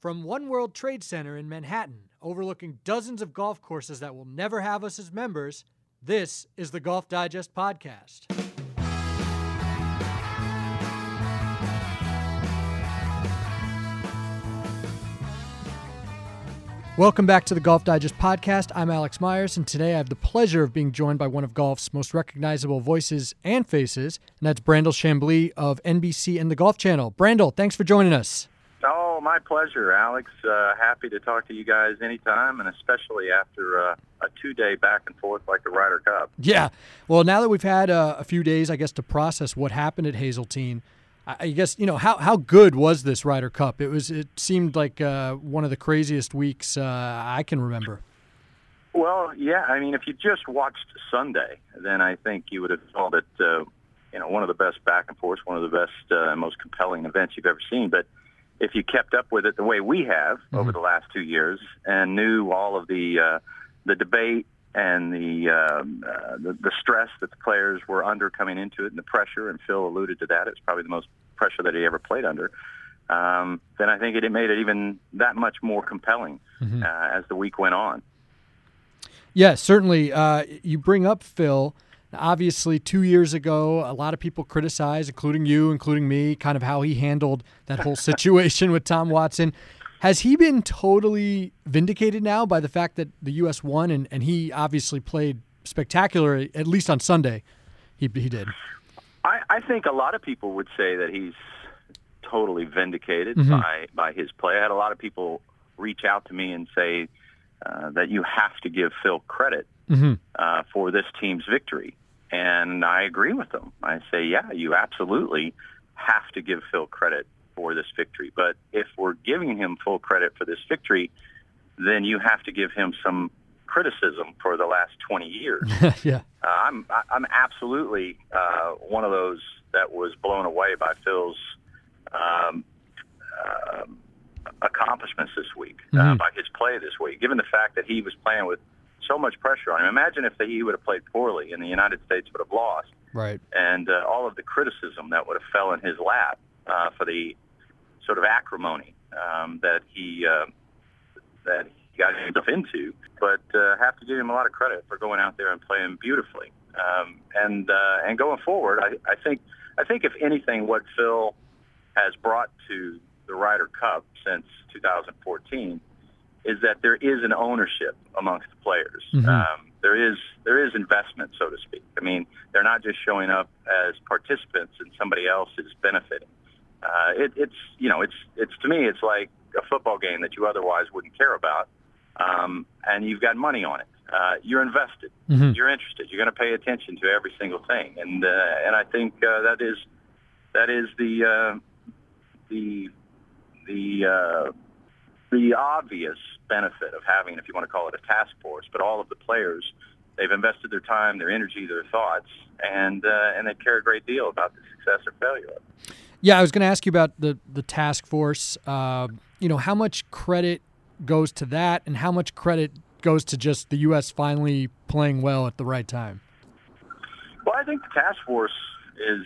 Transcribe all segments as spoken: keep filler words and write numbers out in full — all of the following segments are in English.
From One World Trade Center in Manhattan, overlooking dozens of golf courses that will never have us as members, this is the Golf Digest Podcast. Welcome back to the Golf Digest Podcast. I'm Alex Myers, and today I have the pleasure of being joined by one of golf's most recognizable voices and faces, and that's Brandel Chamblee of N B C and the Golf Channel. Brandel, thanks for joining us. Oh, my pleasure, Alex. Uh, happy to talk to you guys anytime, and especially after uh, a two-day back and forth like the Ryder Cup. Yeah. Well, now that we've had uh, a few days, I guess, to process what happened at Hazeltine, I guess, you know, how how good was this Ryder Cup? It was. It seemed like uh, one of the craziest weeks uh, I can remember. Well, yeah. I mean, if you just watched Sunday, then I think you would have called it, uh, you know, one of the best back and forths, one of the best, uh, most compelling events you've ever seen. But if you kept up with it the way we have mm-hmm. over the last two years and knew all of the uh, the debate and the, um, uh, the the stress that the players were under coming into it and the pressure, and Phil alluded to that, it's probably the most pressure that he ever played under, um, then I think it, it made it even that much more compelling mm-hmm. uh, as the week went on. Yeah, certainly. Uh, you bring up Phil. Obviously, two years ago, a lot of people criticized, including you, including me, kind of how he handled that whole situation with Tom Watson. Has he been totally vindicated now by the fact that the U S won, and, and he obviously played spectacular, at least on Sunday? He he did. I, I think a lot of people would say that he's totally vindicated mm-hmm. by, by his play. I had a lot of people reach out to me and say uh, that you have to give Phil credit mm-hmm. uh, for this team's victory. And I agree with them. I say, yeah, you absolutely have to give Phil credit for this victory. But if we're giving him full credit for this victory, then you have to give him some criticism for the last twenty years. yeah, uh, I'm I'm absolutely uh, one of those that was blown away by Phil's um, uh, accomplishments this week, mm-hmm. uh, by his play this week. Given the fact that he was playing with so much pressure on him, imagine if he would have played poorly and the United States would have lost, right? And uh, all of the criticism that would have fell in his lap uh, for the sort of acrimony um, that he uh, that he got himself into, but uh, have to give him a lot of credit for going out there and playing beautifully. Um, and uh, and going forward, I, I think I think if anything, what Phil has brought to the Ryder Cup since two thousand fourteen is that there is an ownership amongst the players. Mm-hmm. Um, there is there is investment, so to speak. I mean, they're not just showing up as participants and somebody else is benefiting. Uh, it, it's, you know, it's, it's to me, it's like a football game that you otherwise wouldn't care about, um, and you've got money on it. Uh, you're invested. Mm-hmm. You're interested. You're going to pay attention to every single thing, and uh, and I think uh, that is that is the uh, the the uh, the obvious benefit of having, if you want to call it a task force, but all of the players, they've invested their time, their energy, their thoughts, and uh, and they care a great deal about the success or failure of it. Yeah, I was going to ask you about the, the task force. Uh, you know, how much credit goes to that, and how much credit goes to just the U S finally playing well at the right time? Well, I think the task force is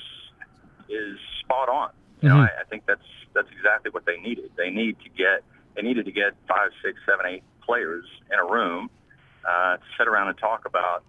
is spot on. You mm-hmm. know, I, I think that's that's exactly what they needed. They need to get they needed to get five, six, seven, eight players in a room uh, to sit around and talk about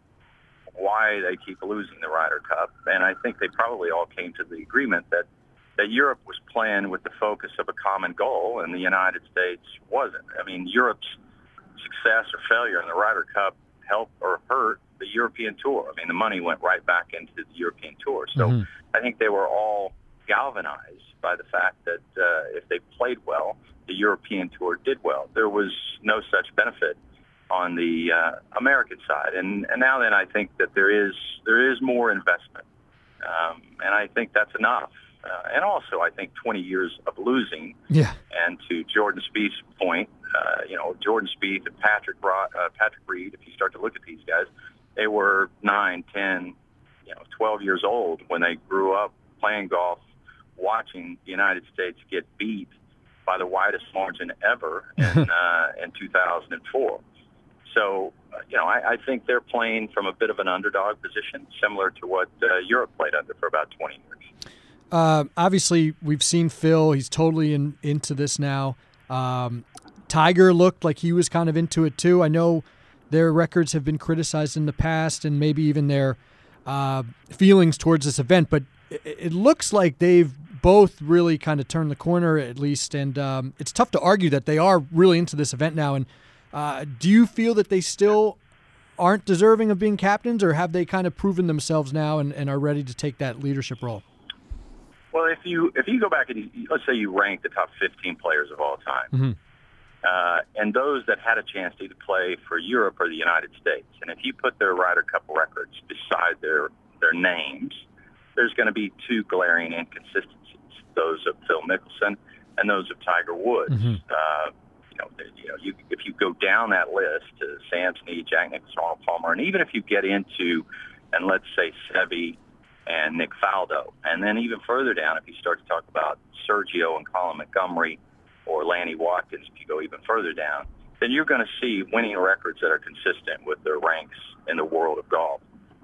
why they keep losing the Ryder Cup. And I think they probably all came to the agreement that that Europe was playing with the focus of a common goal, and the United States wasn't. I mean, Europe's success or failure in the Ryder Cup helped or hurt the European Tour. I mean, the money went right back into the European Tour. So mm-hmm. I think they were all galvanized by the fact that uh, if they played well, the European Tour did well. There was no such benefit on the uh, American side. And, and now then I think that there is there is more investment, um, and I think that's enough. Uh, and also, I think twenty years of losing. Yeah. And to Jordan Spieth's point, uh, you know, Jordan Spieth and Patrick Ro- uh, Patrick Reed. If you start to look at these guys, they were nine, ten, you know, twelve years old when they grew up playing golf, watching the United States get beat by the widest margin ever in uh, in two thousand four. So, uh, you know, I, I think they're playing from a bit of an underdog position, similar to what uh, Europe played under for about twenty years. Uh, obviously, we've seen Phil. He's totally in, into this now. Um, Tiger looked like he was kind of into it too. I know their records have been criticized in the past, and maybe even their uh, feelings towards this event, but it, it looks like they've both really kind of turned the corner at least, and um, it's tough to argue that they are really into this event now. And uh, do you feel that they still aren't deserving of being captains, or have they kind of proven themselves now and, and are ready to take that leadership role? Well, if you if you go back and you, let's say you rank the top fifteen players of all time, Mm-hmm. uh, and those that had a chance to either play for Europe or the United States, and if you put their Ryder Cup records beside their their names, there's going to be two glaring inconsistencies: those of Phil Mickelson and those of Tiger Woods. Mm-hmm. Uh, you know, you know, you, if you go down that list to Sam Snead, Jack Nicklaus, Arnold Palmer, and even if you get into, and let's say Seve and Nick Faldo, and then even further down, if you start to talk about Sergio and Colin Montgomery or Lanny Watkins, if you go even further down, then you're going to see winning records that are consistent with their ranks in the world of golf.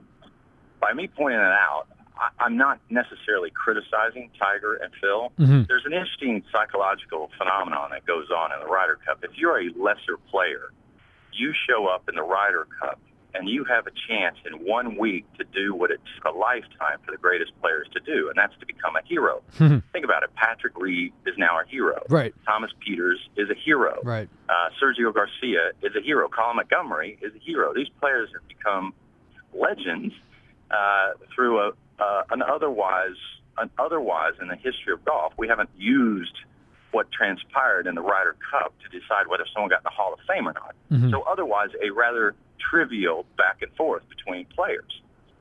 By me pointing that out, I, I'm not necessarily criticizing Tiger and Phil. Mm-hmm. There's an interesting psychological phenomenon that goes on in the Ryder Cup. If you're a lesser player, you show up in the Ryder Cup, and you have a chance in one week to do what it took a lifetime for the greatest players to do, and that's to become a hero. Mm-hmm. Think about it. Patrick Reed is now a hero. Right. Thomas Peters is a hero. Right. Uh, Sergio Garcia is a hero. Colin Montgomery is a hero. These players have become legends uh, through a, uh, an otherwise, an otherwise in the history of golf. We haven't used what transpired in the Ryder Cup to decide whether someone got in the Hall of Fame or not. Mm-hmm. So otherwise, a rather trivial back and forth between players.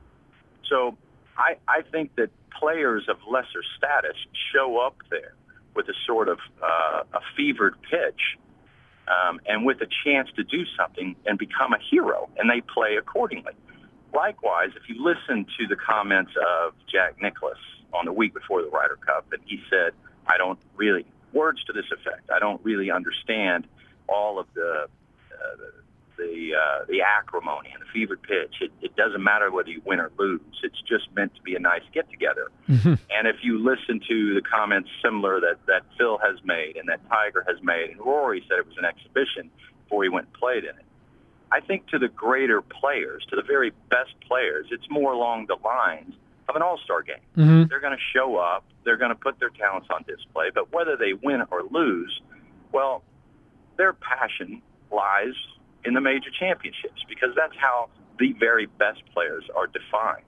So I, I think that players of lesser status show up there with a sort of uh, a fevered pitch um, and with a chance to do something and become a hero, and they play accordingly. Likewise, if you listen to the comments of Jack Nicklaus on the week before the Ryder Cup, and he said, I don't really, words to this effect, I don't really understand all of the uh, the uh, the acrimony and the fevered pitch. It, it doesn't matter whether you win or lose. It's just meant to be a nice get-together. Mm-hmm. And if you listen to the comments similar that, that Phil has made and that Tiger has made, and Rory said it was an exhibition before he went and played in it, I think to the greater players, to the very best players, it's more along the lines of an all-star game. Mm-hmm. They're going to show up. They're going to put their talents on display. But whether they win or lose, well, their passion lies in the major championships, because that's how the very best players are defined.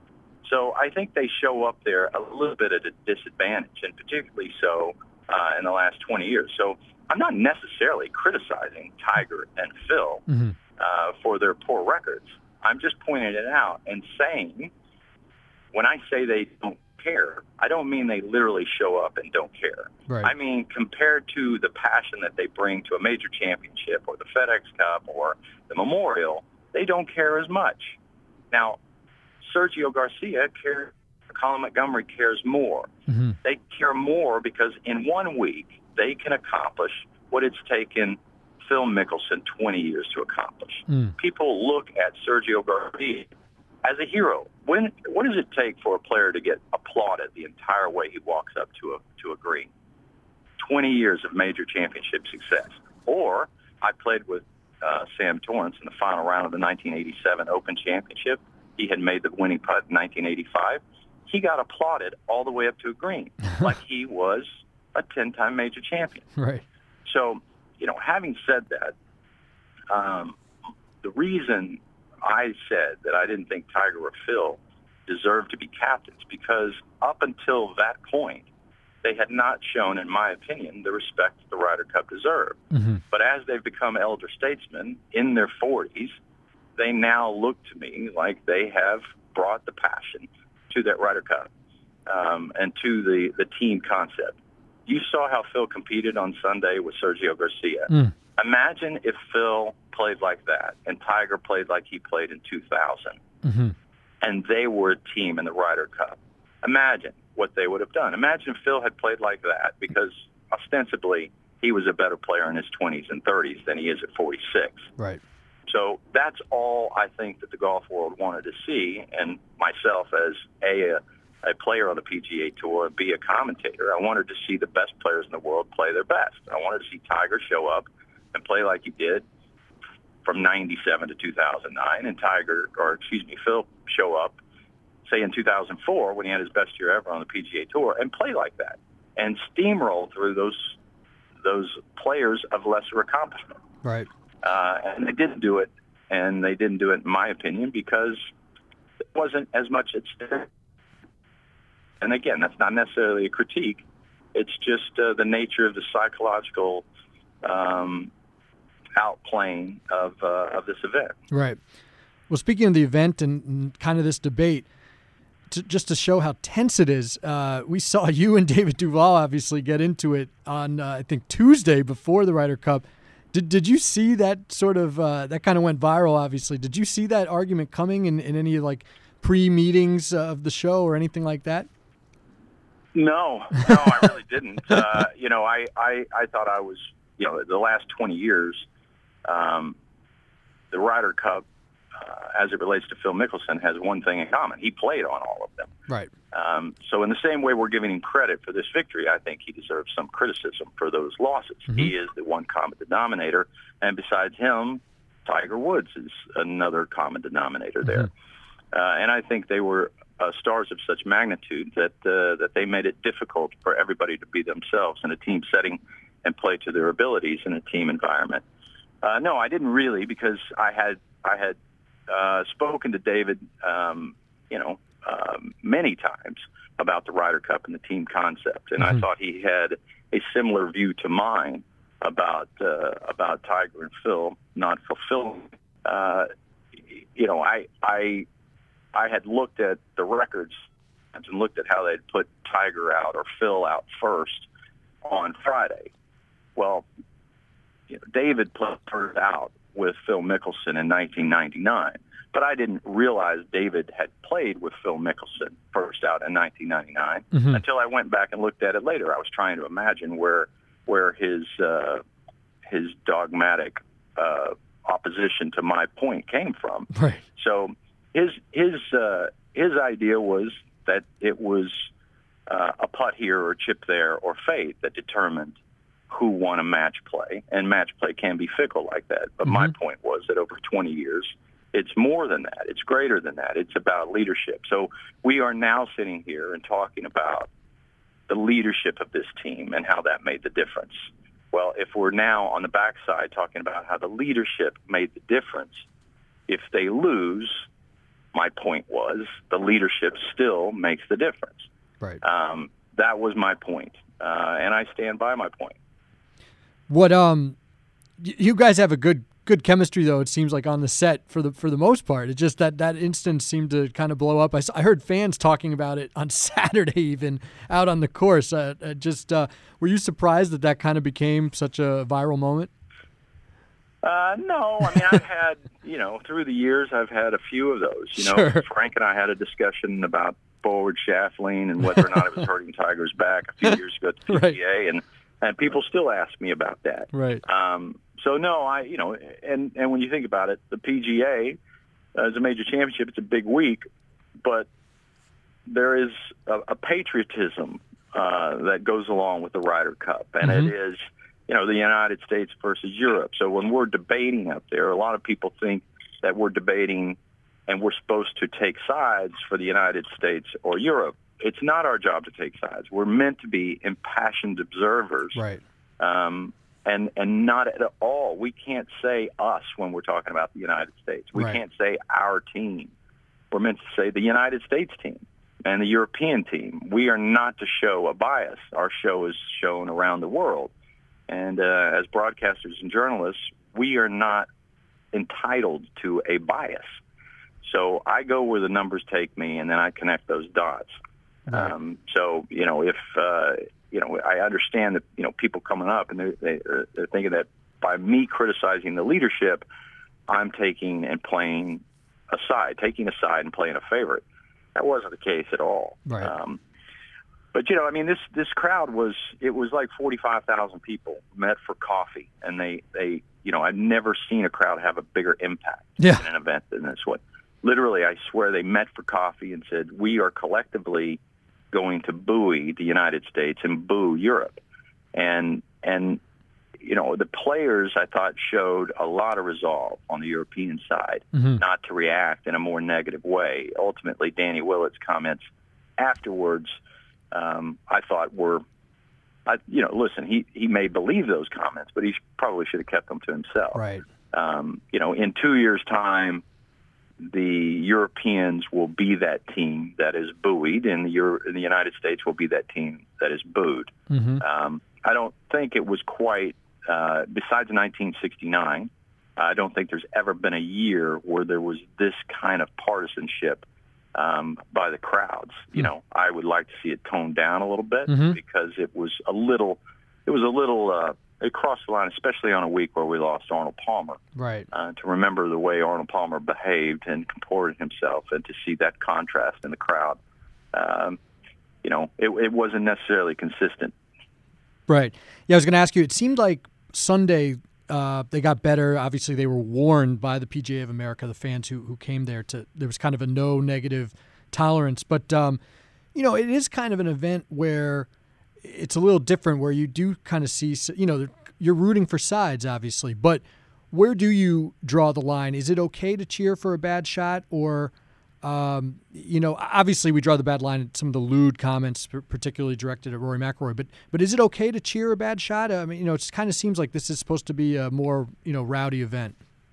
So I think they show up there a little bit at a disadvantage, and particularly so uh, in the last twenty years. So I'm not necessarily criticizing Tiger and Phil Mm-hmm. uh, for their poor records. I'm just pointing it out and saying, when I say they don't care, I don't mean they literally show up and don't care. Right. I mean, compared to the passion that they bring to a major championship or the FedEx Cup or the Memorial, they don't care as much. Now, Sergio Garcia cares, Colin Montgomery cares more. Mm-hmm. They care more because in one week they can accomplish what it's taken Phil Mickelson twenty years to accomplish. Mm. People look at Sergio Garcia as a hero. When, what does it take for a player to get applauded the entire way he walks up to a to a green? twenty years of major championship success. Or I played with uh, Sam Torrance in the final round of the nineteen eighty-seven Open Championship. He had made the winning putt in nineteen eighty-five. He got applauded all the way up to a green, like he was a ten-time major champion. Right. So, you know, having said that, um, the reason I said that I didn't think Tiger or Phil deserved to be captains, because up until that point, they had not shown, in my opinion, the respect that the Ryder Cup deserved. Mm-hmm. But as they've become elder statesmen in their forties, they now look to me like they have brought the passion to that Ryder Cup um, and to the, the team concept. You saw how Phil competed on Sunday with Sergio Garcia. Mm. Imagine if Phil played like that and Tiger played like he played in two thousand, Mm-hmm. and they were a team in the Ryder Cup. Imagine what they would have done. Imagine if Phil had played like that, because ostensibly he was a better player in his twenties and thirties than he is at forty-six. Right. So that's all I think that the golf world wanted to see, and myself as a, a a player on the P G A Tour and be a commentator. I wanted to see the best players in the world play their best. I wanted to see Tiger show up and play like he did from ninety-seven to two thousand nine, and Tiger, or excuse me, Phil show up, say in two thousand four when he had his best year ever on the P G A Tour, and play like that and steamroll through those those players of lesser accomplishment. Right. Uh, and they didn't do it, and they didn't do it, in my opinion, because it wasn't as much at stake. And again, that's not necessarily a critique. It's just uh, the nature of the psychological um, outplaying of uh, of this event. Right. Well, speaking of the event and, and kind of this debate, to, just to show how tense it is, uh, we saw you and David Duval obviously get into it on, uh, I think, Tuesday before the Ryder Cup. Did did you see that sort of, uh, that kind of went viral, obviously. Did you see that argument coming in, in any, like, pre-meetings of the show or anything like that? No, no, I really didn't. Uh, you know, I, I, I thought I was, you know, the last twenty years, um, the Ryder Cup, uh, as it relates to Phil Mickelson, has one thing in common. He played on all of them. Right. Um, so in the same way we're giving him credit for this victory, I think he deserves some criticism for those losses. Mm-hmm. He is the one common denominator, and besides him, Tiger Woods is another common denominator there. Mm-hmm. Uh, and I think they were uh, stars of such magnitude that uh, that they made it difficult for everybody to be themselves in a team setting and play to their abilities in a team environment. Uh, no, I didn't really, because I had I had uh, spoken to David, um, you know, um, many times about the Ryder Cup and the team concept, and mm-hmm. I thought he had a similar view to mine about uh, about Tiger and Phil not fulfilling. Uh, you know, I I. I had looked at the records and looked at how they'd put Tiger out or Phil out first on Friday. Well, you know, David put first out with Phil Mickelson in nineteen ninety-nine, but I didn't realize David had played with Phil Mickelson first out in nineteen ninety-nine mm-hmm. until I went back and looked at it later. I was trying to imagine where where his uh, his dogmatic uh, opposition to my point came from. Right. So. His his uh, his idea was that it was uh, a putt here or a chip there or fate that determined who won a match play, and match play can be fickle like that. But mm-hmm. my point was that over twenty years, it's more than that. It's greater than that. It's about leadership. So we are now sitting here and talking about the leadership of this team and how that made the difference. Well, if we're now on the backside talking about how the leadership made the difference, if they lose, my point was the leadership still makes the difference. Right. Um, that was my point, uh, and I stand by my point. What um, you guys have a good good chemistry though. It seems like on the set for the for the most part. It just that that instance seemed to kind of blow up. I, I heard fans talking about it on Saturday, even out on the course. Uh, uh, just uh, were you surprised that that kind of became such a viral moment? Uh, no, I mean, I've had, you know, through the years, I've had a few of those. You know, sure. Frank and I had a discussion about forward shaft lean and whether or not it was hurting Tiger's back a few years ago at the P G A, right. and, and people still ask me about that. Right. Um, so, no, I, you know, and, and when you think about it, the P G A uh, is a major championship. It's a big week, but there is a, a patriotism uh, that goes along with the Ryder Cup, and mm-hmm. it is, you know, the United States versus Europe. So when we're debating up there, a lot of people think that we're debating and we're supposed to take sides for the United States or Europe. It's not our job to take sides. We're meant to be impassioned observers. Right. Um, and, and not at all. We can't say us when we're talking about the United States. We right. can't say our team. We're meant to say the United States team and the European team. We are not to show a bias. Our show is shown around the world. And uh, as broadcasters and journalists, we are not entitled to a bias. So I go where the numbers take me, and then I connect those dots. Right. Um, so, you know, if, uh, you know, I understand that, you know, people coming up and they're, they, they're thinking that by me criticizing the leadership, I'm taking and playing a side, taking a side and playing a favorite. That wasn't the case at all. Right. Um, But, you know, I mean, this this crowd was, it was like forty-five thousand people met for coffee. And they, they, you know, I've never seen a crowd have a bigger impact yeah. in an event than this one. Literally, I swear they met for coffee and said, we are collectively going to buoy the United States and boo Europe. And, and you know, the players, I thought, showed a lot of resolve on the European side, mm-hmm. not to react in a more negative way. Ultimately, Danny Willett's comments afterwards, um, I thought were, I, you know, listen, he, he may believe those comments, but he probably should have kept them to himself. Right. Um, you know, in two years' time, the Europeans will be that team that is buoyed, and the, Euro- and the United States will be that team that is booed. Mm-hmm. Um, I don't think it was quite, uh, besides nineteen sixty-nine, I don't think there's ever been a year where there was this kind of partisanship um, by the crowds. Mm-hmm. You know, I would like to see it toned down a little bit mm-hmm. because it was a little, it was a little, uh, it crossed the line, especially on a week where we lost Arnold Palmer. Right. Uh, to remember the way Arnold Palmer behaved and comported himself, and to see that contrast in the crowd, um, you know, it, it wasn't necessarily consistent. Right. Yeah, I was going to ask you, it seemed like Sunday uh, they got better. Obviously, they were warned by the P G A of America, the fans who, who came there. To There was kind of a no negative tolerance. But, um, you know, it is kind of an event where it's a little different, where you do kind of see, you know, you're rooting for sides, obviously, but where do you draw the line? Is it okay to cheer for a bad shot, or, um, you know, obviously we draw the bad line at some of the lewd comments, particularly directed at Rory McIlroy, but but is it okay to cheer a bad shot? I mean, you know, it kind of seems like this is supposed to be a more, you know, rowdy event.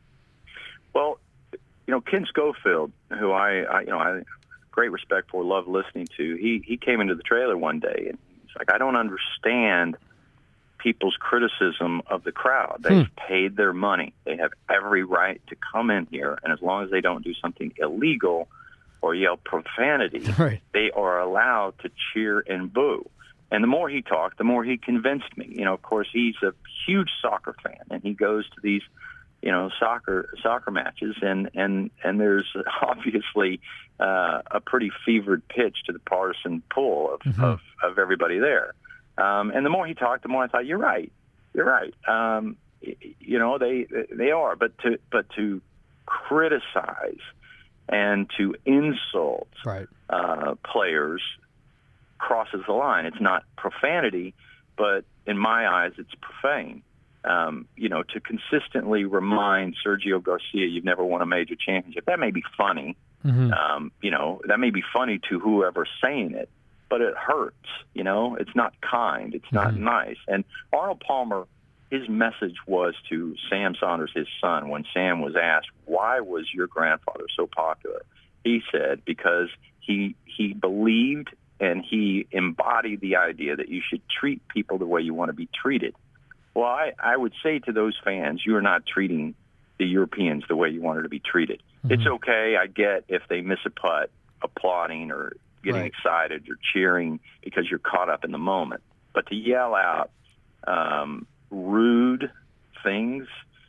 Well, you know, Ken Schofield, who I, I you know, I great respect for, love listening to, he he came into the trailer one day and like, I don't understand people's criticism of the crowd. They've hmm. paid their money. They have every right to come in here, and as long as they don't do something illegal or yell profanity, right. they are allowed to cheer and boo. And the more he talked, the more he convinced me. You know, of course, he's a huge soccer fan, and he goes to these, you know, soccer soccer matches, and and and there's obviously uh, a pretty fevered pitch to the partisan pull of mm-hmm. of, of everybody there. Um, and the more he talked, the more I thought, you're right, you're right. Um, you know, they they are, but to but to criticize and to insult right. uh, players crosses the line. It's not profanity, but in my eyes, it's profane. Um, you know, to consistently remind Sergio Garcia you've never won a major championship, that may be funny. Mm-hmm. Um, you know, that may be funny to whoever's saying it, but it hurts. You know, it's not kind. It's not mm-hmm. nice. And Arnold Palmer, his message was to Sam Saunders, his son, when Sam was asked, why was your grandfather so popular? He said, because he he believed and he embodied the idea that you should treat people the way you want to be treated. Well, I, I would say to those fans, you are not treating the Europeans the way you wanted to be treated. Mm-hmm. It's okay, I get, if they miss a putt, applauding or getting right. excited or cheering because you're caught up in the moment. But to yell out um, rude things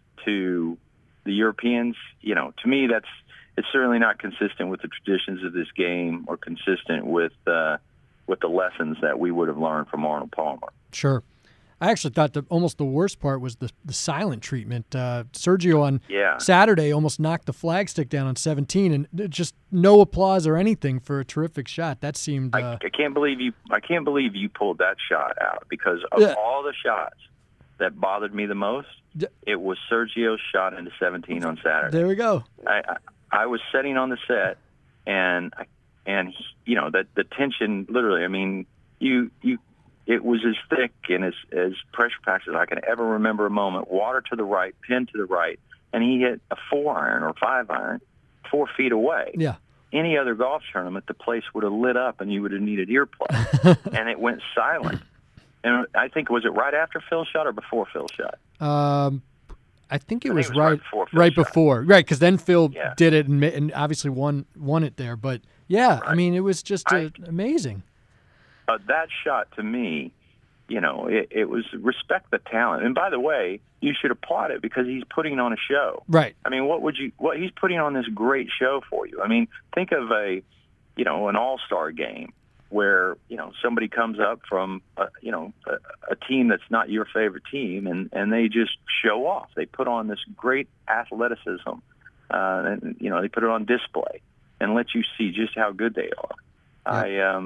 to the Europeans, you know, to me, that's it's certainly not consistent with the traditions of this game or consistent with uh, with the lessons that we would have learned from Arnold Palmer. Sure. I actually thought that almost the worst part was the the silent treatment. Uh, Sergio on yeah. Saturday almost knocked the flagstick down on seventeen, and just no applause or anything for a terrific shot. That seemed. Uh, I, I can't believe you. I can't believe you pulled that shot out, because of yeah. all the shots that bothered me the most, it was Sergio's shot into seventeen on Saturday. There we go. I I, I was sitting on the set, and and you know that the tension. Literally, I mean, you you. It was as thick and as, as pressure-packed as I can ever remember a moment. Water to the right, pin to the right, and he hit a four-iron or five-iron four feet away. Yeah. Any other golf tournament, the place would have lit up and you would have needed earplugs. And it went silent. And I think, was it right after Phil shot or before Phil shot? Um, I think it, I was, think it was right, right before. Phil right shot. before, right? Because then Phil yeah. did it and, and obviously won won it there. But yeah, right. I mean, it was just I, uh, amazing. Uh, that shot, to me, you know, it, it was respect the talent. And by the way, you should applaud it because he's putting on a show. Right. I mean, what would you? What he's putting on this great show for you. I mean, think of a, you know, an all-star game where, you know, somebody comes up from, a, you know, a, a team that's not your favorite team, and and they just show off. They put on this great athleticism, uh, and you know, they put it on display and let you see just how good they are. Yeah. I um.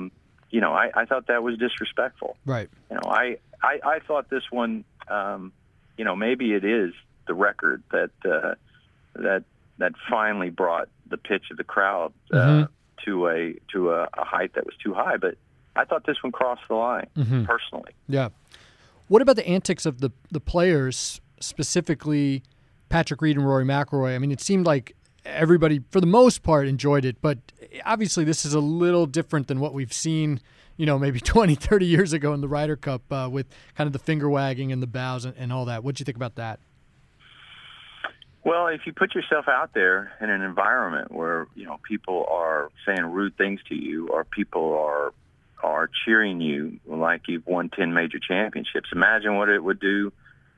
you know, I, I thought that was disrespectful. Right. You know, I, I, I thought this one, um, you know, maybe it is the record that uh, that that finally brought the pitch of the crowd uh, mm-hmm. to a to a, a height that was too high. But I thought this one crossed the line, mm-hmm. personally. Yeah. What about the antics of the the players, specifically Patrick Reed and Rory McIlroy? I mean, it seemed like everybody, for the most part, enjoyed it, but obviously this is a little different than what we've seen, you know, maybe twenty, thirty years ago in the Ryder Cup uh, with kind of the finger wagging and the bows and, and all that. What do you think about that? Well, if you put yourself out there in an environment where, you know, people are saying rude things to you, or people are are cheering you like you've won ten major championships, imagine what it would do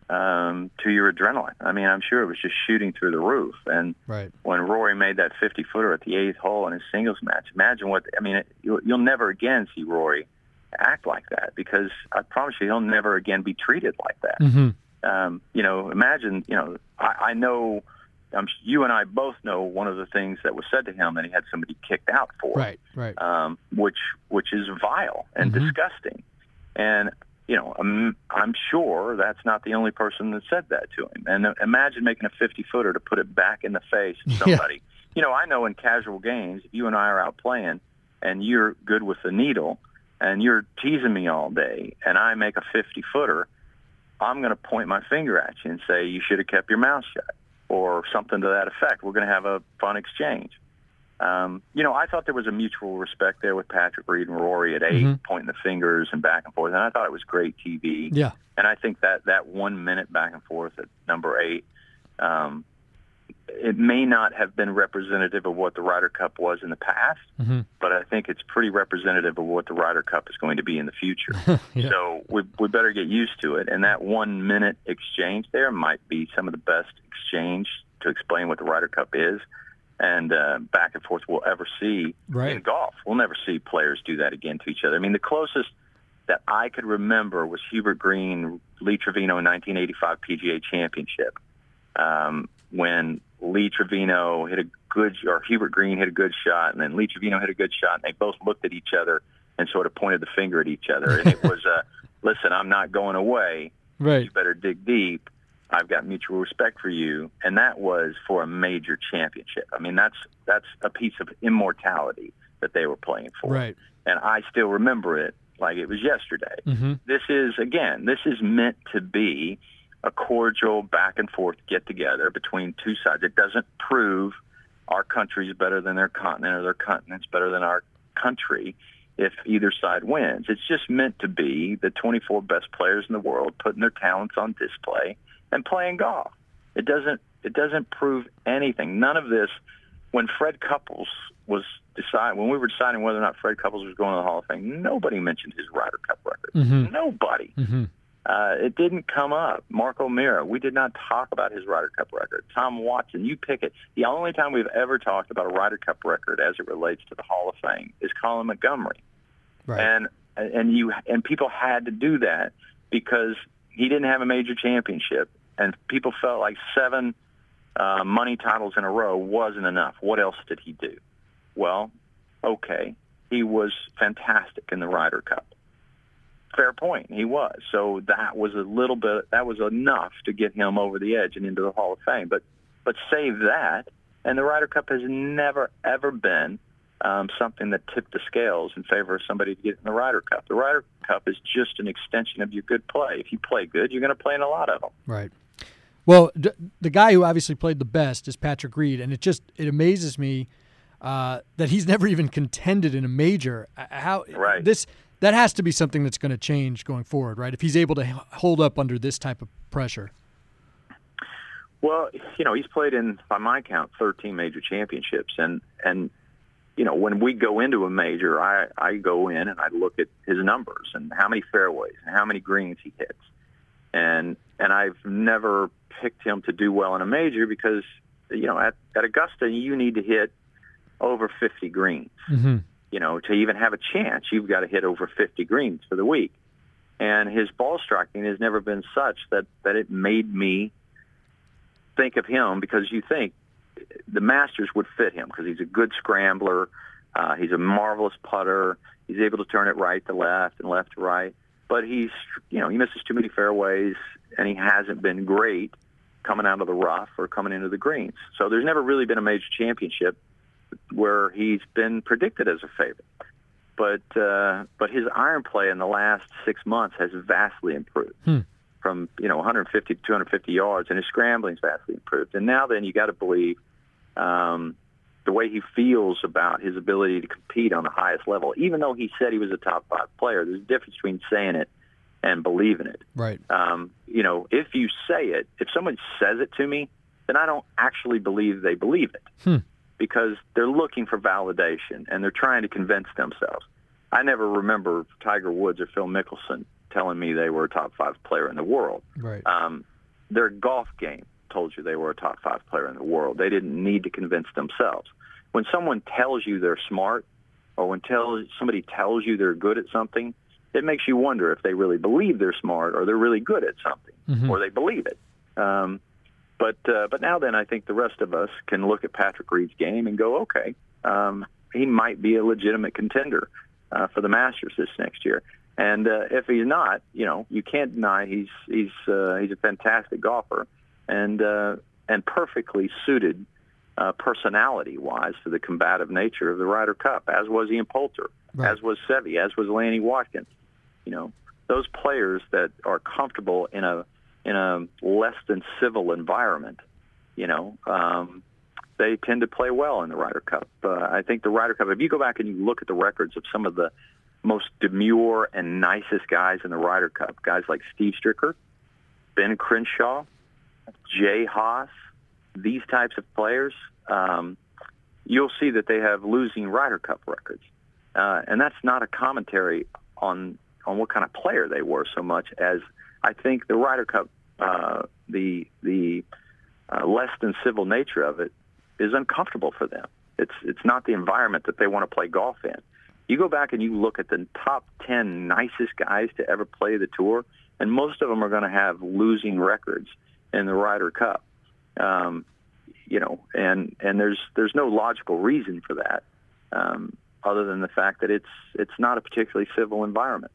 um, to your adrenaline. I mean, I'm sure it was just shooting through the roof. And right. when Rory made that fifty-footer at the eighth hole in his singles match, imagine what, I mean, it, you'll, you'll never again see Rory act like that, because I promise you he'll never again be treated like that. Mm-hmm. Um, you know, imagine, you know, I, I know, um, you and I both know one of the things that was said to him that he had somebody kicked out for, right, right, um, which which is vile and mm-hmm. disgusting. And, you know, I'm, I'm sure that's not the only person that said that to him. And uh, imagine making a fifty-footer to put it back in the face of somebody. Yeah. You know, I know in casual games, if you and I are out playing and you're good with the needle and you're teasing me all day and I make a fifty-footer, I'm going to point my finger at you and say, you should have kept your mouth shut, or something to that effect. We're going to have a fun exchange. Um, you know, I thought there was a mutual respect there with Patrick Reed and Rory at eight, mm-hmm. pointing the fingers and back and forth, and I thought it was great T V. Yeah. And I think that that one minute back and forth at number eight, um, it may not have been representative of what the Ryder Cup was in the past, mm-hmm. but I think it's pretty representative of what the Ryder Cup is going to be in the future. yeah. So we, we better get used to it. And that one-minute exchange there might be some of the best exchange to explain what the Ryder Cup is and uh, back and forth we'll ever see right. in golf. We'll never see players do that again to each other. I mean, the closest that I could remember was Hubert Green, Lee Trevino in nineteen eighty-five P G A Championship, um, when Lee Trevino hit a good, or Hubert Green hit a good shot, and then Lee Trevino hit a good shot, and they both looked at each other and sort of pointed the finger at each other. And it was, uh, listen, I'm not going away. Right. You better dig deep. I've got mutual respect for you. And that was for a major championship. I mean, that's that's a piece of immortality that they were playing for. Right. And I still remember it like it was yesterday. Mm-hmm. This is, again, this is meant to be a cordial back-and-forth get-together between two sides. It doesn't prove our country's better than their continent or their continent's better than our country if either side wins. It's just meant to be the twenty-four best players in the world putting their talents on display and playing golf. It doesn't it doesn't prove anything. None of this, when Fred Couples was deciding, when we were deciding whether or not Fred Couples was going to the Hall of Fame, nobody mentioned his Ryder Cup record. Mm-hmm. Nobody. Mm-hmm. Uh, it didn't come up. Mark O'Meara, we did not talk about his Ryder Cup record. Tom Watson, you pick it. The only time we've ever talked about a Ryder Cup record as it relates to the Hall of Fame is Colin Montgomery. Right. And and you and people had to do that because he didn't have a major championship, and people felt like seven uh, money titles in a row wasn't enough. What else did he do? Well, okay, he was fantastic in the Ryder Cup. Fair point. He was. So that was a little bit, that was enough to get him over the edge and into the Hall of Fame. But but save that, and the Ryder Cup has never, ever been um, something that tipped the scales in favor of somebody to get in the Ryder Cup. The Ryder Cup is just an extension of your good play. If you play good, you're going to play in a lot of them. Right. Well, d- the guy who obviously played the best is Patrick Reed, and it just it amazes me uh, that he's never even contended in a major. How right. this that has to be something that's going to change going forward, right? If he's able to hold up under this type of pressure. Well, you know, he's played in, by my count, thirteen major championships, and and you know, when we go into a major, I I go in and I look at his numbers and how many fairways and how many greens he hits, and and I've never picked him to do well in a major because, you know, at, at Augusta you need to hit over fifty greens. Mm-hmm. You know, to even have a chance, you've got to hit over fifty greens for the week. And his ball striking has never been such that, that it made me think of him, because you think the Masters would fit him because he's a good scrambler. Uh, he's a marvelous putter. He's able to turn it right to left and left to right. But he's, you know, he misses too many fairways, and he hasn't been great coming out of the rough or coming into the greens. So there's never really been a major championship where he's been predicted as a favorite. But uh, but his iron play in the last six months has vastly improved. Hmm. From, you know, one fifty to two hundred fifty yards, and his scrambling's vastly improved. And now then you got to believe um, the way he feels about his ability to compete on the highest level. Even though he said he was a top five player, there's a difference between saying it and believing it. Right. Um, you know, if you say it, if someone says it to me, then I don't actually believe they believe it hmm. because they're looking for validation and they're trying to convince themselves. I never remember Tiger Woods or Phil Mickelson telling me they were a top five player in the world. Right. Um, their golf game told you they were a top five player in the world. They didn't need to convince themselves. When someone tells you they're smart, or when tell, somebody tells you they're good at something, it makes you wonder if they really believe they're smart or they're really good at something, mm-hmm. or they believe it. Um, but uh, but now then, I think the rest of us can look at Patrick Reed's game and go, okay, um, he might be a legitimate contender uh, for the Masters this next year. And uh, if he's not, you know, you can't deny he's he's uh, he's a fantastic golfer and uh, and perfectly suited uh, personality-wise for the combative nature of the Ryder Cup, as was Ian Poulter, right. as was Seve, as was Lanny Watkins. You know, those players that are comfortable in a in a less than civil environment, you know, um, they tend to play well in the Ryder Cup. Uh, I think the Ryder Cup, if you go back and you look at the records of some of the most demure and nicest guys in the Ryder Cup, guys like Steve Stricker, Ben Crenshaw, Jay Haas, these types of players, um, you'll see that they have losing Ryder Cup records. Uh, and that's not a commentary on on what kind of player they were so much as I think the Ryder Cup, uh, the the uh, less than civil nature of it is uncomfortable for them. It's it's not the environment that they want to play golf in. You go back and you look at the top ten nicest guys to ever play the tour, and most of them are going to have losing records in the Ryder Cup. Um, you know, and and there's there's no logical reason for that, um, other than the fact that it's it's not a particularly civil environment.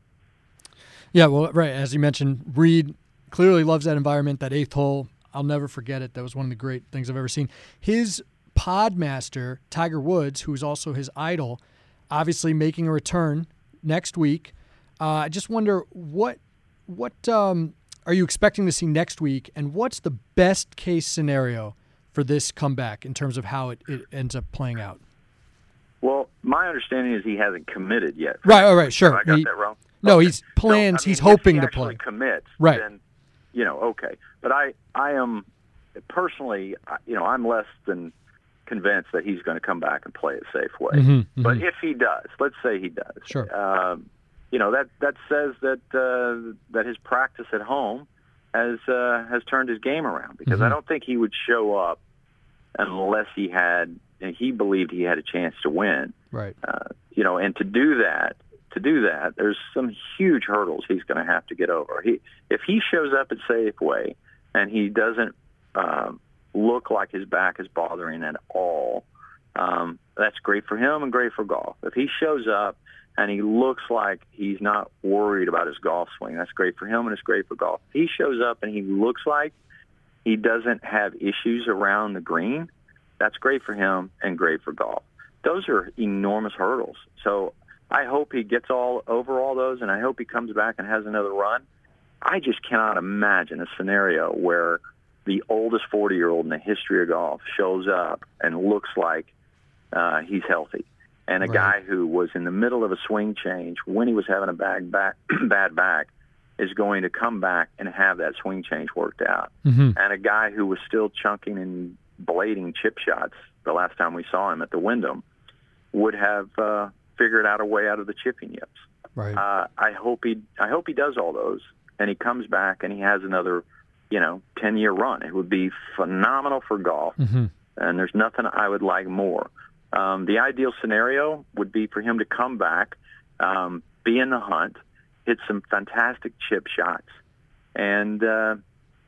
Yeah, well, right, as you mentioned, Reed clearly loves that environment. That eighth hole, I'll never forget it. That was one of the great things I've ever seen. His podmaster, Tiger Woods, who is also his idol, obviously making a return next week. Uh, I just wonder what what um, are you expecting to see next week, and what's the best case scenario for this comeback in terms of how it, it ends up playing out? Well, my understanding is he hasn't committed yet. Right, all right, sure. I got he, that wrong? No, okay. he's plans. So, I mean, he's hoping if he to play. Commits, right? Then, you know, okay. But I, I am personally, you know, I'm less than convinced that he's going to come back and play it safe way. Mm-hmm, mm-hmm. But if he does, let's say he does, sure. Um, you know, that that says that uh, that his practice at home has uh, has turned his game around, because mm-hmm. I don't think he would show up unless he had and he believed he had a chance to win. Right. Uh, you know, and to do that, to do that, there's some huge hurdles he's going to have to get over. He, if he shows up at Safeway and he doesn't um, look like his back is bothering at all, um, that's great for him and great for golf. If he shows up and he looks like he's not worried about his golf swing, that's great for him and it's great for golf. If he shows up and he looks like he doesn't have issues around the green, that's great for him and great for golf. Those are enormous hurdles. So I hope he gets all over all those, and I hope he comes back and has another run. I just cannot imagine a scenario where the oldest forty-year-old in the history of golf shows up and looks like uh, he's healthy. And a right. guy who was in the middle of a swing change when he was having a bad back, bad back is going to come back and have that swing change worked out. Mm-hmm. And a guy who was still chunking and blading chip shots the last time we saw him at the Wyndham would have uh, figured out a way out of the chipping yips. Right. Uh, I hope he I hope he does all those, and he comes back and he has another, you know, ten-year run. It would be phenomenal for golf, mm-hmm. and there's nothing I would like more. Um, the ideal scenario would be for him to come back, um, be in the hunt, hit some fantastic chip shots, and uh,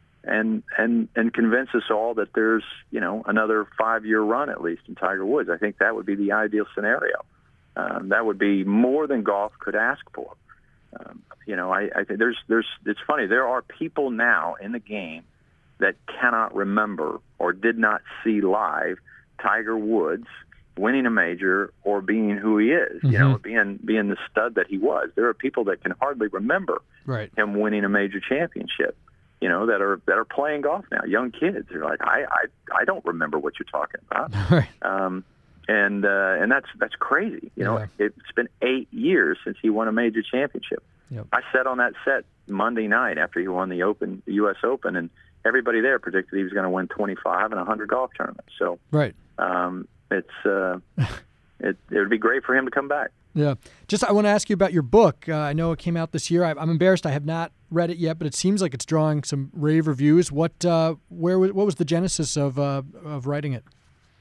and and and convince us all that there's, you know, another five-year run at least in Tiger Woods. I think that would be the ideal scenario. Um, that would be more than golf could ask for. Um, you know, I, I think there's, there's, it's funny. There are people now in the game that cannot remember or did not see live Tiger Woods winning a major or being who he is, mm-hmm. you know, being being the stud that he was. There are people that can hardly remember right. him winning a major championship, you know, that are that are playing golf now. Young kids are like, I I, I don't remember what you're talking about. Right. Um, and uh, and that's that's crazy. You know, yeah. it's been eight years since he won a major championship. Yep. I sat on that set Monday night after he won the Open, the U S Open, and everybody there predicted he was going to win twenty-five and one hundred golf tournaments. So right. Um, it's uh, it it would be great for him to come back. Yeah. Just I want to ask you about your book. Uh, I know it came out this year. I, I'm embarrassed I have not read it yet, but it seems like it's drawing some rave reviews. What uh, where was what was the genesis of uh, of writing it?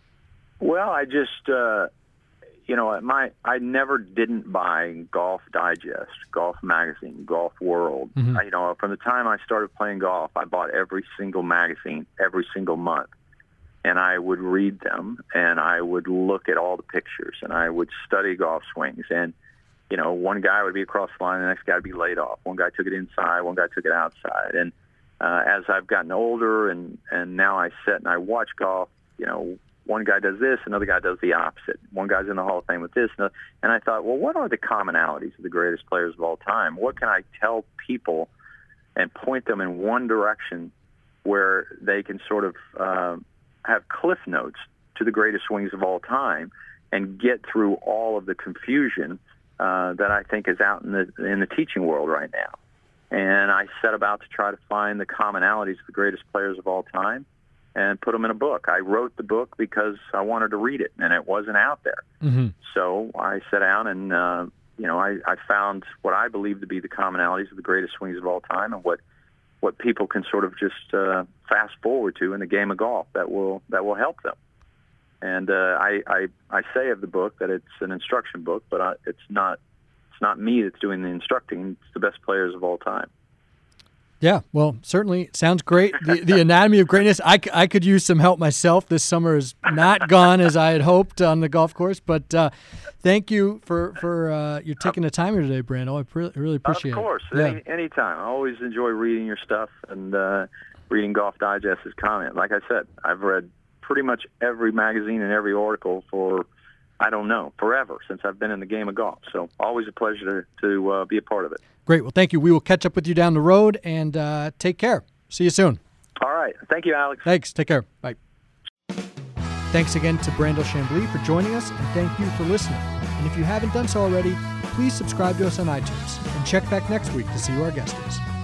Well, I just uh, you know my I never didn't buy Golf Digest, Golf Magazine, Golf World. Mm-hmm. I, you know, from the time I started playing golf, I bought every single magazine every single month. And I would read them, and I would look at all the pictures, and I would study golf swings. And, you know, one guy would be across the line, the next guy would be laid off. One guy took it inside, one guy took it outside. And uh, as I've gotten older and, and now I sit and I watch golf, you know, one guy does this, another guy does the opposite. One guy's in the Hall of Fame with this. And I thought, well, what are the commonalities of the greatest players of all time? What can I tell people and point them in one direction where they can sort of uh, – have cliff notes to the greatest swings of all time and get through all of the confusion uh, that I think is out in the in the teaching world right now. And I set about to try to find the commonalities of the greatest players of all time and put them in a book. I wrote the book because I wanted to read it, and it wasn't out there. Mm-hmm. So I sat down and, uh, you know, I, I found what I believe to be the commonalities of the greatest swings of all time and what what people can sort of just uh, fast forward to in the game of golf that will that will help them. And uh, I, I I say of the book that it's an instruction book, but I, it's not it's not me that's doing the instructing. It's the best players of all time. Yeah, well, certainly sounds great. The, the Anatomy of Greatness, I, I could use some help myself. This summer is not gone as I had hoped on the golf course, but uh, thank you for, for uh, you taking the time here today, Brandel. I pre- really appreciate it. Of course, it. Any, anytime. I always enjoy reading your stuff and uh, reading Golf Digest's comment. Like I said, I've read pretty much every magazine and every article for, I don't know, forever since I've been in the game of golf. So always a pleasure to, to uh, be a part of it. Great. Well, thank you. We will catch up with you down the road, and uh, take care. See you soon. All right. Thank you, Alex. Thanks. Take care. Bye. Thanks again to Brandel Chamblee for joining us, and thank you for listening. And if you haven't done so already, please subscribe to us on iTunes, and check back next week to see who our guest is.